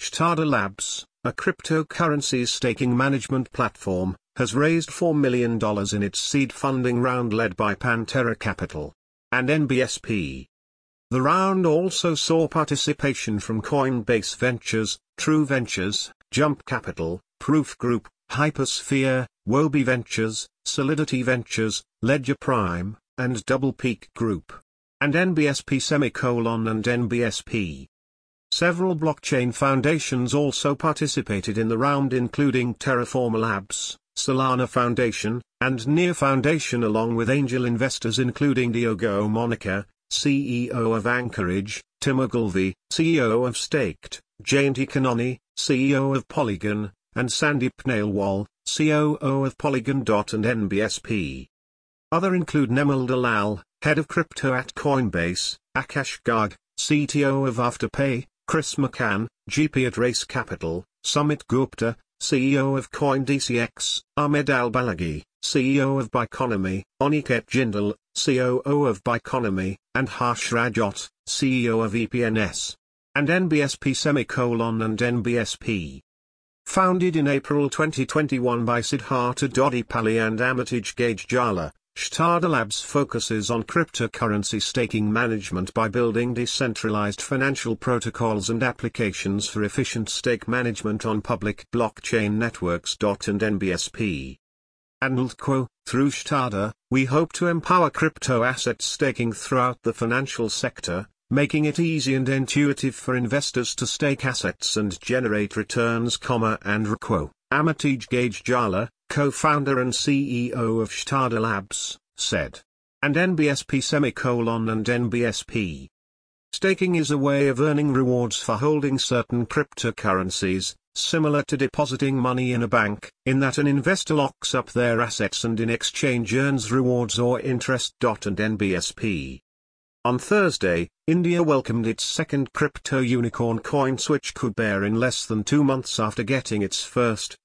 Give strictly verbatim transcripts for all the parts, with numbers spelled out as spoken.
Shtada Labs, a cryptocurrencies staking management platform, has raised four million dollars in its seed funding round led by Pantera Capital and N B S P. The round also saw participation from Coinbase Ventures, True Ventures, Jump Capital, Proof Group, Hypersphere, Wobi Ventures, Solidity Ventures, Ledger Prime, and Double Peak Group, and N B S P semicolon and N B S P. Several blockchain foundations also participated in the round, including Terraform Labs, Solana Foundation, and Near Foundation, along with angel investors including Diogo Monica, C E O of Anchorage, Tim Ogilvy, C E O of Staked, Jayanti Kanani, C E O of Polygon, and Sandeep Nailwal, C O O of Polygon. And N B S P. Other include Nemal Dalal, head of crypto at Coinbase, Akash Garg, C T O of Afterpay, Chris McCann, G P at Race Capital, Sumit Gupta, C E O of CoinDCX, Ahmed Al-Balaghi, C E O of Biconomy, Aniket Jindal, C O O of Biconomy, and Harsh Rajot, C E O of E P N S. And N B S P semicolon and N B S P. Founded in April twenty twenty-one by Siddhartha Dodipalli and Amitij Gajjala, Shtada Labs focuses on cryptocurrency staking management by building decentralized financial protocols and applications for efficient stake management on public blockchain networks. And N B S P. And quote, through Shtada, we hope to empower crypto asset staking throughout the financial sector, making it easy and intuitive for investors to stake assets and generate returns, and quote. Amitij Gajjala, co-founder and C E O of Shtada Labs, said. And N B S P semicolon and N B S P. Staking is a way of earning rewards for holding certain cryptocurrencies, similar to depositing money in a bank, in that an investor locks up their assets and in exchange earns rewards or interest. And N B S P. On Thursday, India welcomed its second crypto unicorn CoinSwitch Kuber in less than two months after getting its first,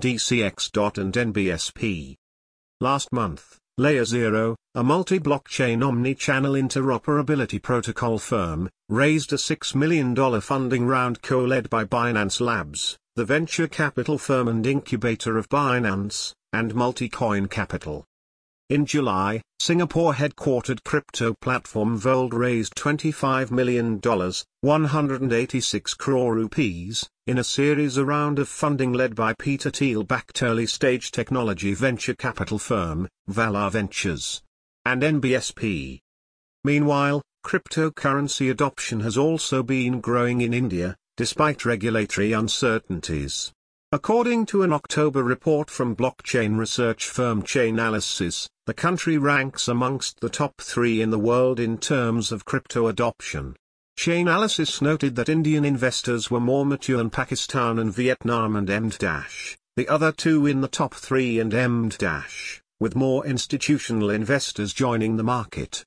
CoinDCX. And N B S P. Last month, Layer Zero, a multi-blockchain omni-channel interoperability protocol firm, raised a six million dollars funding round co-led by Binance Labs, the venture capital firm and incubator of Binance, and Multicoin Capital. In July, Singapore-headquartered crypto platform Volt raised twenty-five million dollars, one hundred eighty-six crore rupees, in a series round of funding led by Peter Thiel-backed early-stage technology venture capital firm, Valar Ventures, and N B S P. Meanwhile, cryptocurrency adoption has also been growing in India, despite regulatory uncertainties. According to an October report from blockchain research firm Chainalysis, the country ranks amongst the top three in the world in terms of crypto adoption. Chainalysis noted that Indian investors were more mature than Pakistan and Vietnam and M D the other two in the top three and M D with more institutional investors joining the market.